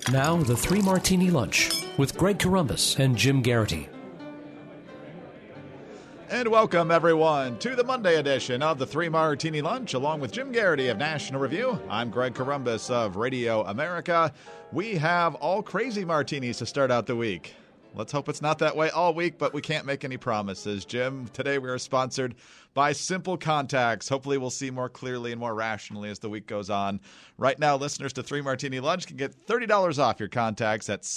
Now, the Three Martini Lunch with Greg Corombos and Jim Garrity. And welcome, everyone, to the Monday edition of the Three Martini Lunch, along with Jim Garrity of National Review. I'm Greg Corombos of Radio America. We have all crazy martinis to start out the week. Let's hope it's not that way all week, but we can't make any promises. Jim, today we are sponsored by Simple Contacts. Hopefully we'll see more clearly and more rationally as the week goes on. Right now, listeners to Three Martini Lunch can get $30 off your contacts at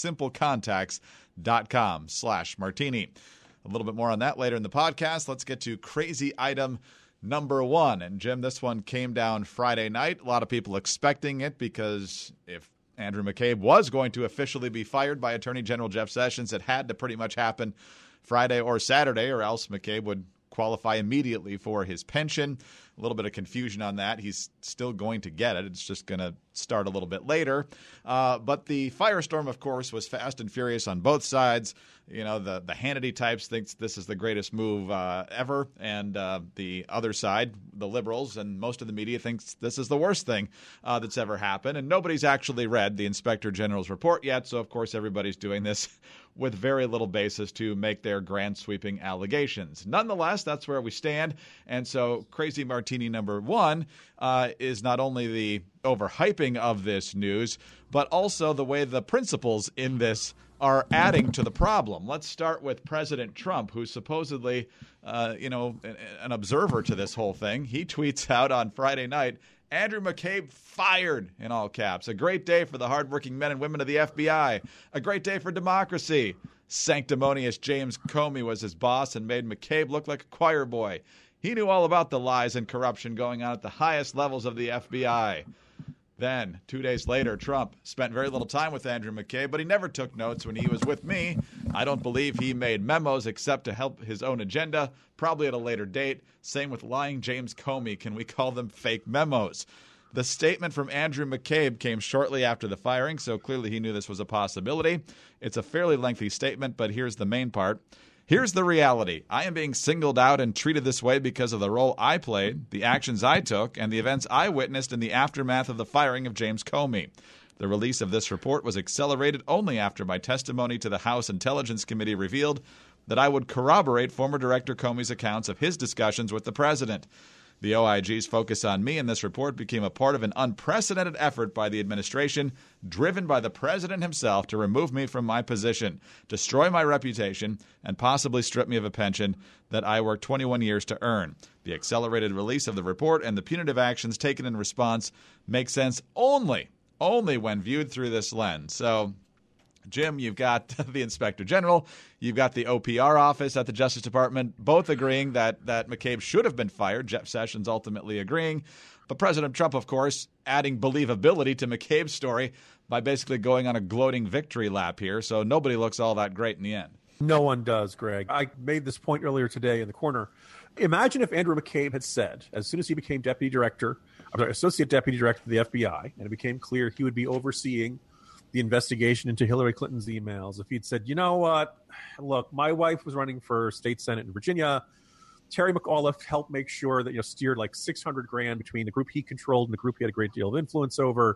simplecontacts.com/martini. A little bit more on that later in the podcast. Let's get to crazy item number one. And Jim, this one came down Friday night. A lot of people expecting it because if Andrew McCabe was going to officially be fired by Attorney General Jeff Sessions, it had to pretty much happen Friday or Saturday, or else McCabe would qualify immediately for his pension. A little bit of confusion on that. He's still going to get it. It's just going to start a little bit later. But the firestorm, of course, was fast and furious on both sides. You know, the Hannity types thinks this is the greatest move ever, and the other side, the liberals, and most of the media thinks this is the worst thing that's ever happened. And nobody's actually read the Inspector General's report yet, so of course everybody's doing this with very little basis to make their grand sweeping allegations. Nonetheless, that's where we stand. And so crazy martini number one is not only the overhyping of this news, but also the way the principals in this are adding to the problem. Let's start with President Trump, who's supposedly, an observer to this whole thing. He tweets out on Friday night, Andrew McCabe fired, in all caps. A great day for the hardworking men and women of the FBI. A great day for democracy. Sanctimonious James Comey was his boss and made McCabe look like a choir boy. He knew all about the lies and corruption going on at the highest levels of the FBI. Then, 2 days later, Trump spent very little time with Andrew McCabe, but he never took notes when he was with me. I don't believe he made memos except to help his own agenda, probably at a later date. Same with lying James Comey. Can we call them fake memos? The statement from Andrew McCabe came shortly after the firing, so clearly he knew this was a possibility. It's a fairly lengthy statement, but here's the main part. Here's the reality. I am being singled out and treated this way because of the role I played, the actions I took, and the events I witnessed in the aftermath of the firing of James Comey. The release of this report was accelerated only after my testimony to the House Intelligence Committee revealed that I would corroborate former Director Comey's accounts of his discussions with the president. The OIG's focus on me in this report became a part of an unprecedented effort by the administration, driven by the president himself, to remove me from my position, destroy my reputation, and possibly strip me of a pension that I worked 21 years to earn. The accelerated release of the report and the punitive actions taken in response make sense only when viewed through this lens. So, Jim, you've got the Inspector General, you've got the OPR office at the Justice Department, both agreeing that McCabe should have been fired, Jeff Sessions ultimately agreeing. But President Trump, of course, adding believability to McCabe's story by basically going on a gloating victory lap here. So nobody looks all that great in the end. No one does, Greg. I made this point earlier today in the corner. Imagine if Andrew McCabe had said, as soon as he became associate deputy director of the FBI, and it became clear he would be overseeing the investigation into Hillary Clinton's emails, if he'd said, you know what, look, my wife was running for state senate in Virginia. Terry McAuliffe helped make sure that, steered like $600,000 between the group he controlled and the group he had a great deal of influence over.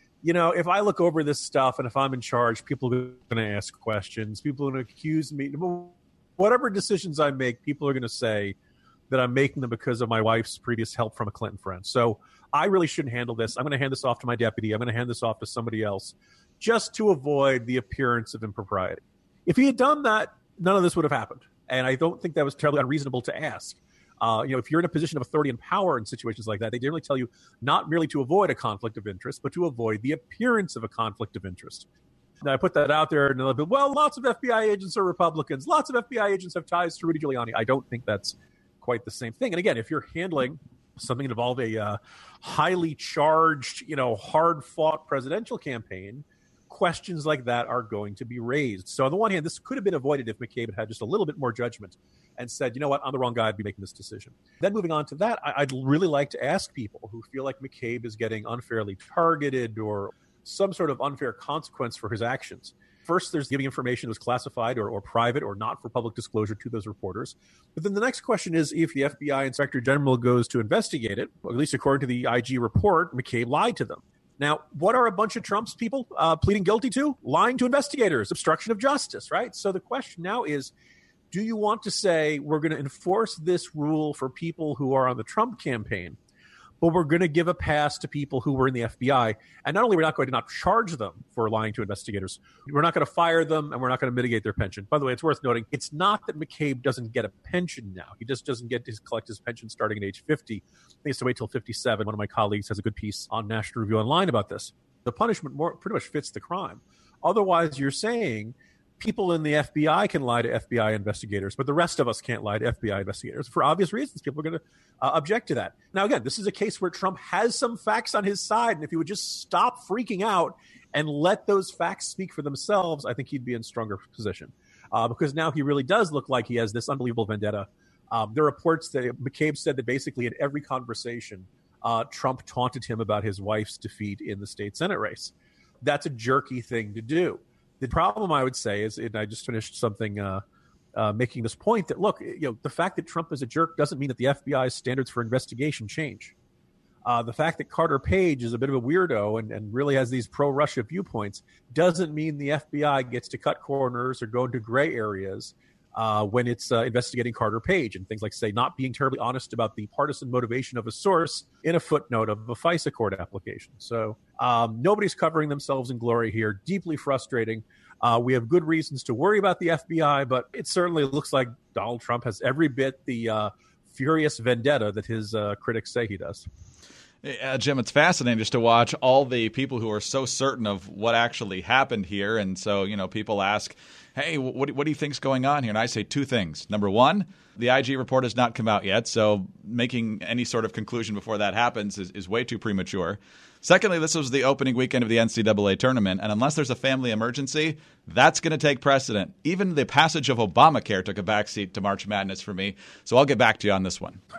If I look over this stuff and if I'm in charge, people are going to ask questions. People are going to accuse me. Whatever decisions I make, people are going to say that I'm making them because of my wife's previous help from a Clinton friend. So I really shouldn't handle this. I'm going to hand this off to my deputy. I'm going to hand this off to somebody else, just to avoid the appearance of impropriety. If he had done that, none of this would have happened. And I don't think that was terribly unreasonable to ask. If you're in a position of authority and power in situations like that, they generally tell you not merely to avoid a conflict of interest, but to avoid the appearance of a conflict of interest. Now, I put that out there, and they'll be, well, lots of FBI agents are Republicans. Lots of FBI agents have ties to Rudy Giuliani. I don't think that's quite the same thing. And again, if you're handling something that involved a highly charged, hard-fought presidential campaign, questions like that are going to be raised. So on the one hand, this could have been avoided if McCabe had just a little bit more judgment and said, you know what, I'm the wrong guy to be making this decision. Then moving on to that, I'd really like to ask people who feel like McCabe is getting unfairly targeted or some sort of unfair consequence for his actions. First, there's giving information that was classified or private or not for public disclosure to those reporters. But then the next question is, if the FBI Inspector General goes to investigate it, or at least according to the IG report, McCabe lied to them. Now, what are a bunch of Trump's people pleading guilty to? Lying to investigators, obstruction of justice, right? So the question now is, do you want to say we're going to enforce this rule for people who are on the Trump campaign, but we're going to give a pass to people who were in the FBI? And not only are we not going to not charge them for lying to investigators, we're not going to fire them, and we're not going to mitigate their pension. By the way, it's worth noting, it's not that McCabe doesn't get a pension now. He just doesn't get to collect his pension starting at age 50. I think he has to wait till 57. One of my colleagues has a good piece on National Review Online about this. The punishment pretty much fits the crime. Otherwise, you're saying people in the FBI can lie to FBI investigators, but the rest of us can't lie to FBI investigators. For obvious reasons, people are going to object to that. Now, again, this is a case where Trump has some facts on his side, and if he would just stop freaking out and let those facts speak for themselves, I think he'd be in stronger position. Because now he really does look like he has this unbelievable vendetta. There are reports that McCabe said that basically in every conversation, Trump taunted him about his wife's defeat in the state Senate race. That's a jerky thing to do. The problem, I would say, is, and I just finished something making this point, that, look, the fact that Trump is a jerk doesn't mean that the FBI's standards for investigation change. The fact that Carter Page is a bit of a weirdo and really has these pro-Russia viewpoints doesn't mean the FBI gets to cut corners or go into gray areas when it's investigating Carter Page and things like, say, not being terribly honest about the partisan motivation of a source in a footnote of a FISA court application. So nobody's covering themselves in glory here. Deeply frustrating. We have good reasons to worry about the FBI, but it certainly looks like Donald Trump has every bit the furious vendetta that his critics say he does. Jim, it's fascinating just to watch all the people who are so certain of what actually happened here. And so, people ask, hey, what do you think's going on here? And I say two things. Number one, the IG report has not come out yet, so making any sort of conclusion before that happens is way too premature. Secondly, this was the opening weekend of the NCAA tournament, and unless there's a family emergency, that's going to take precedent. Even the passage of Obamacare took a backseat to March Madness for me, so I'll get back to you on this one.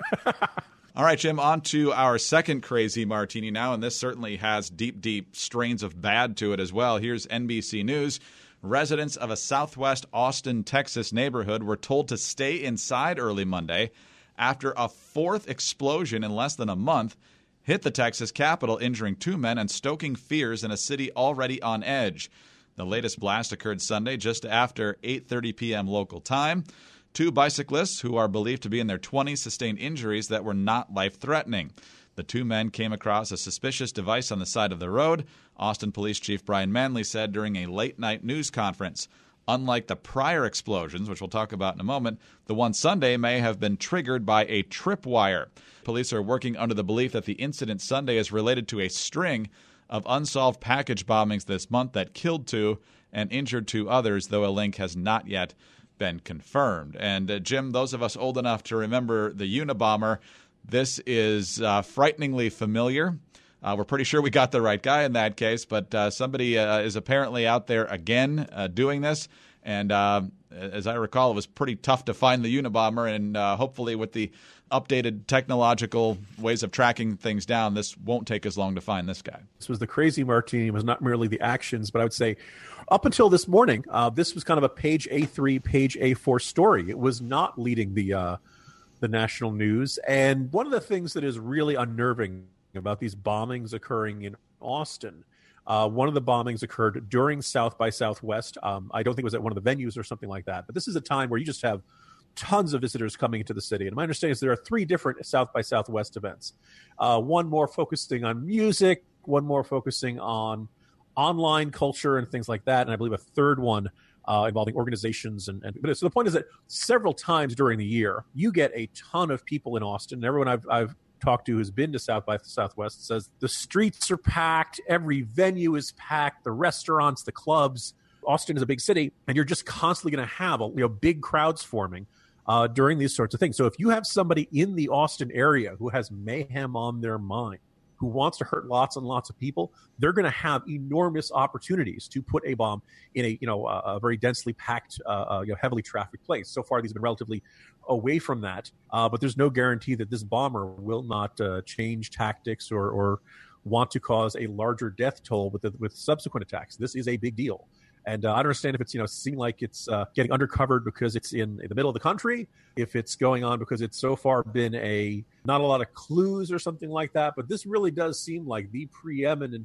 All right, Jim, on to our second crazy martini now, and this certainly has deep, deep strains of bad to it as well. Here's NBC News. Residents of a southwest Austin, Texas neighborhood were told to stay inside early Monday after a fourth explosion in less than a month hit the Texas Capitol, injuring two men and stoking fears in a city already on edge. The latest blast occurred Sunday just after 8:30 p.m. local time. Two bicyclists, who are believed to be in their 20s, sustained injuries that were not life-threatening. The two men came across a suspicious device on the side of the road, Austin Police Chief Brian Manley said during a late-night news conference. Unlike the prior explosions, which we'll talk about in a moment, the one Sunday may have been triggered by a tripwire. Police are working under the belief that the incident Sunday is related to a string of unsolved package bombings this month that killed two and injured two others, though a link has not yet been confirmed. And Jim, those of us old enough to remember the Unabomber, this is frighteningly familiar. We're pretty sure we got the right guy in that case, but somebody is apparently out there again doing this. And as I recall, it was pretty tough to find the Unabomber, and hopefully with the updated technological ways of tracking things down, this won't take as long to find this guy. This was the crazy martini. It was not merely the actions, but I would say up until this morning, this was kind of a page A3, page A4 story. It was not leading the national news. And one of the things that is really unnerving about these bombings occurring in Austin, one of the bombings occurred during South by Southwest. I don't think it was at one of the venues or something like that, but this is a time where you just have tons of visitors coming into the city. And my understanding is there are three different South by Southwest events. One more focusing on music, one more focusing on online culture and things like that, and I believe a third one involving organizations. But so the point is that several times during the year, you get a ton of people in Austin. And everyone I've talked to who's been to South by Southwest says the streets are packed, every venue is packed, the restaurants, the clubs. Austin is a big city, and you're just constantly going to have big crowds forming during these sorts of things. So if you have somebody in the Austin area who has mayhem on their mind, who wants to hurt lots and lots of people, they're going to have enormous opportunities to put a bomb in a very densely packed, heavily trafficked place. So far, these have been relatively away from that, but there's no guarantee that this bomber will not change tactics or want to cause a larger death toll with subsequent attacks. This is a big deal. And I understand if it's, seem like it's getting undercovered because it's in the middle of the country, if it's going on because it's so far been not a lot of clues or something like that. But this really does seem like the preeminent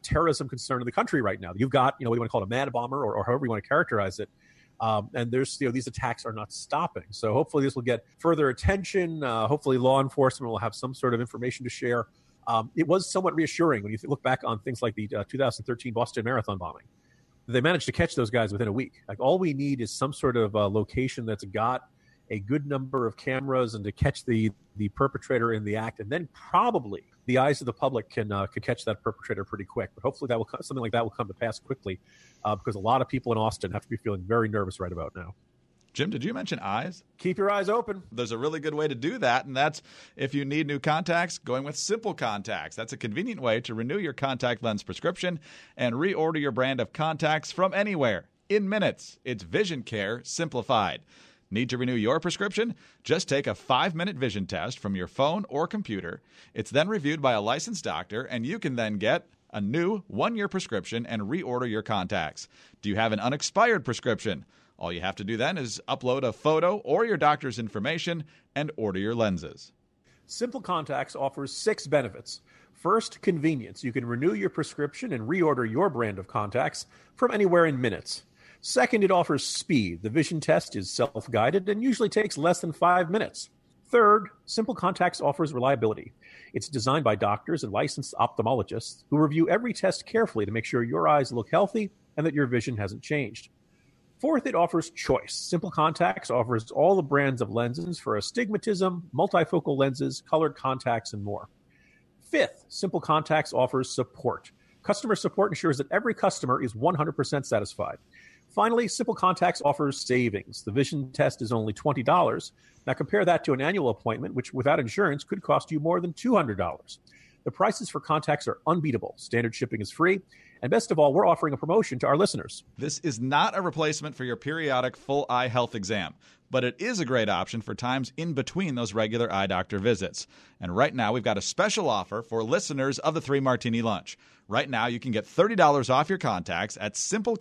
terrorism concern in the country right now. You've got, what do you want to call it, a man bomber or however you want to characterize it. And there's, these attacks are not stopping. So hopefully this will get further attention. Hopefully law enforcement will have some sort of information to share. It was somewhat reassuring when you look back on things like the 2013 Boston Marathon bombing. They managed to catch those guys within a week. Like, all we need is some sort of location that's got a good number of cameras and to catch the perpetrator in the act, and then probably the eyes of the public can catch that perpetrator pretty quick. But hopefully something like that will come to pass quickly, because a lot of people in Austin have to be feeling very nervous right about now. Jim, did you mention eyes? Keep your eyes open. There's a really good way to do that, and that's if you need new contacts, going with Simple Contacts. That's a convenient way to renew your contact lens prescription and reorder your brand of contacts from anywhere in minutes. It's vision care simplified. Need to renew your prescription? Just take a 5-minute vision test from your phone or computer. It's then reviewed by a licensed doctor, and you can then get a new 1-year prescription and reorder your contacts. Do you have an unexpired prescription? All you have to do then is upload a photo or your doctor's information and order your lenses. Simple Contacts offers 6 benefits. First, convenience. You can renew your prescription and reorder your brand of contacts from anywhere in minutes. Second, it offers speed. The vision test is self-guided and usually takes less than 5 minutes. Third, Simple Contacts offers reliability. It's designed by doctors and licensed ophthalmologists who review every test carefully to make sure your eyes look healthy and that your vision hasn't changed. Fourth, it offers choice. Simple Contacts offers all the brands of lenses for astigmatism, multifocal lenses, colored contacts, and more. Fifth, Simple Contacts offers support. Customer support ensures that every customer is 100% satisfied. Finally, Simple Contacts offers savings. The vision test is only $20. Now compare that to an annual appointment, which without insurance could cost you more than $200. The prices for contacts are unbeatable. Standard shipping is free. And best of all, we're offering a promotion to our listeners. This is not a replacement for your periodic full eye health exam, but it is a great option for times in between those regular eye doctor visits. And right now, we've got a special offer for listeners of the 3 Martini Lunch. Right now, you can get $30 off your contacts at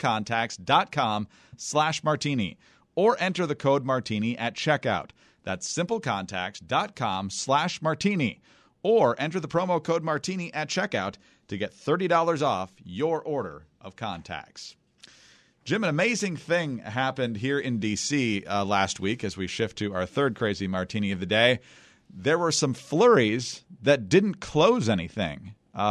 simplecontacts.com/martini or enter the code martini at checkout. That's simplecontacts.com/martini or enter the promo code martini at checkout to get $30 off your order of contacts. Jim, an amazing thing happened here in D.C. Last week as we shift to our third crazy martini of the day. There were some flurries that didn't close anything.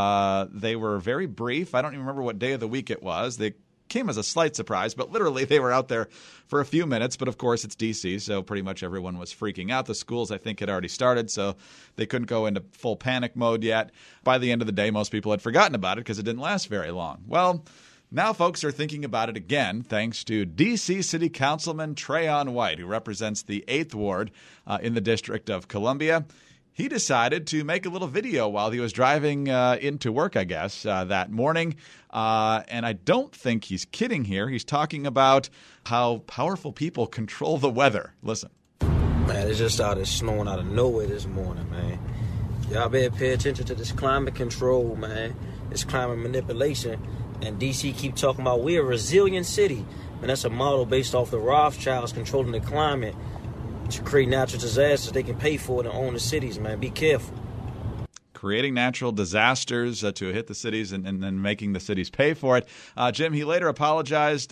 They were very brief. I don't even remember what day of the week it was. They came as a slight surprise, but literally they were out there for a few minutes. But of course, it's D.C., so pretty much everyone was freaking out. The schools, I think, had already started, so they couldn't go into full panic mode yet. By the end of the day, most people had forgotten about it because it didn't last very long. Well, now folks are thinking about it again, thanks to D.C. City Councilman Trayon White, who represents the 8th Ward in the District of Columbia. He decided to make a little video while he was driving into work, I guess, that morning. And I don't think he's kidding here. He's talking about how powerful people control the weather. Listen. Man, it just started snowing out of nowhere this morning, man. Y'all better pay attention to this climate control, man. This climate manipulation. And D.C. keep talking about we're a resilient city. And that's a model based off the Rothschilds controlling the climate to create natural disasters. They can pay for it and own the cities, man. Be careful. Creating natural disasters to hit the cities and then making the cities pay for it. Jim, he later apologized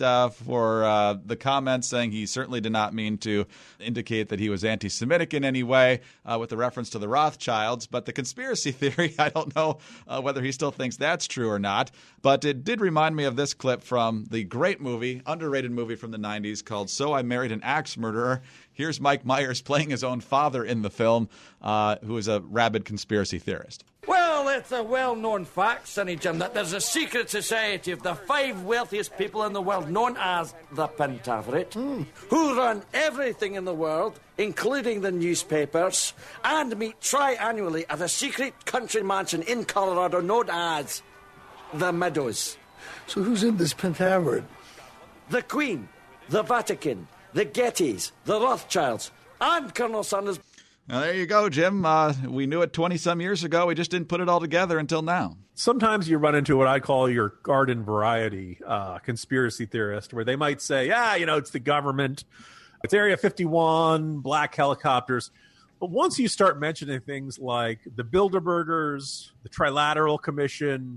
for the comments, saying he certainly did not mean to indicate that he was anti-Semitic in any way with the reference to the Rothschilds. But the conspiracy theory, I don't know whether he still thinks that's true or not. But it did remind me of this clip from the great movie, underrated movie from the 90s called So I Married an Axe Murderer. Here's Mike Myers playing his own father in the film, who is a rabid conspiracy theorist. Well, it's a well-known fact, Sonny Jim, that there's a secret society of the 5 wealthiest people in the world, known as the Pentaverate, who run everything in the world, including the newspapers, and meet tri-annually at a secret country mansion in Colorado known as the Meadows. So who's in this Pentaverate? The Queen, the Vatican, the Gettys, the Rothschilds, and Colonel Sanders. Now, there you go, Jim. We knew it 20-some years ago. We just didn't put it all together until now. Sometimes you run into what I call your garden variety conspiracy theorist, where they might say, it's the government, it's Area 51, black helicopters. But once you start mentioning things like the Bilderbergers, the Trilateral Commission,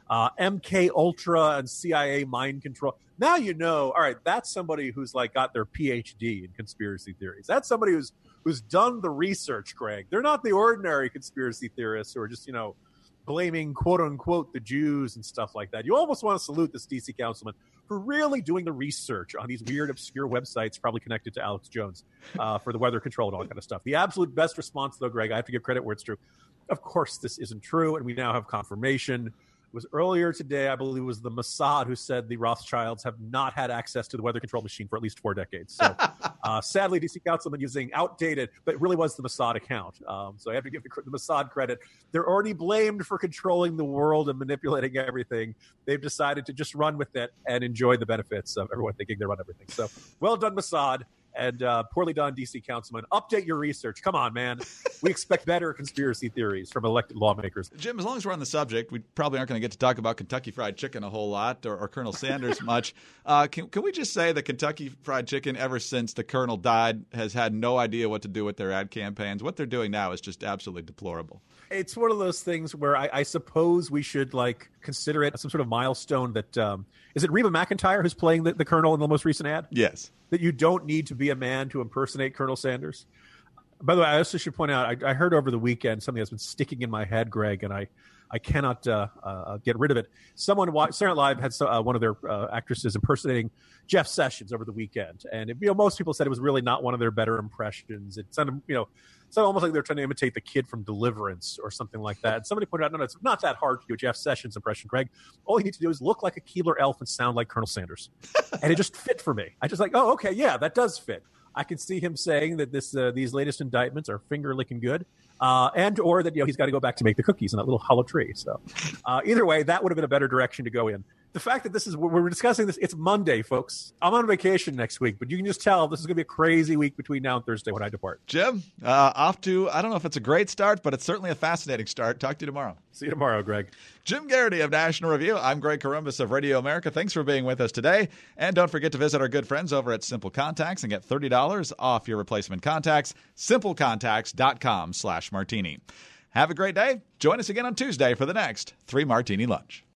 MK Ultra and CIA mind control. Now you know, all right, that's somebody who's like got their PhD in conspiracy theories. That's somebody who's done the research, Greg. They're not the ordinary conspiracy theorists who are just, blaming, quote unquote, the Jews and stuff like that. You almost want to salute this DC councilman for really doing the research on these weird, obscure websites, probably connected to Alex Jones, for the weather control and all that kind of stuff. The absolute best response, though, Greg, I have to give credit where it's true. Of course, this isn't true, and we now have confirmation. It was earlier today, I believe it was the Mossad who said the Rothschilds have not had access to the weather control machine for at least 4 decades. So sadly, DC councilman using outdated, but it really was the Mossad account. So I have to give the Mossad credit. They're already blamed for controlling the world and manipulating everything. They've decided to just run with it and enjoy the benefits of everyone thinking they run everything. So well done, Mossad. And poorly done, DC councilman. Update your research. Come on, man. We expect better conspiracy theories from elected lawmakers. Jim, as long as we're on the subject, we probably aren't going to get to talk about Kentucky Fried Chicken a whole lot or Colonel Sanders much. Can we just say that Kentucky Fried Chicken, ever since the Colonel died, has had no idea what to do with their ad campaigns? What they're doing now is just absolutely deplorable. It's one of those things where I suppose we should consider it some sort of milestone that is it Reba McEntire who's playing the Colonel in the most recent ad? Yes. That you don't need to be a man to impersonate Colonel Sanders. By the way, I also should point out, I heard over the weekend something that's been sticking in my head, Greg, and I cannot get rid of it. Saturday Night Live had one of their actresses impersonating Jeff Sessions over the weekend, and most people said it was really not one of their better impressions. It sounded, it's almost like they're trying to imitate the kid from Deliverance or something like that. And somebody pointed out, no, it's not that hard to do a Jeff Sessions impression, Greg. All you need to do is look like a Keebler elf and sound like Colonel Sanders. And it just fit for me. I just oh, okay, yeah, that does fit. I can see him saying that these latest indictments are finger-licking good, or that he's got to go back to make the cookies in that little hollow tree. So either way, that would have been a better direction to go in. The fact that we're discussing this, it's Monday, folks. I'm on vacation next week, but you can just tell this is going to be a crazy week between now and Thursday when I depart. Jim, off to, I don't know if it's a great start, but it's certainly a fascinating start. Talk to you tomorrow. See you tomorrow, Greg. Jim Garrity of National Review. I'm Greg Corombos of Radio America. Thanks for being with us today. And don't forget to visit our good friends over at Simple Contacts and get $30 off your replacement contacts. SimpleContacts.com/martini. Have a great day. Join us again on Tuesday for the next 3 Martini Lunch.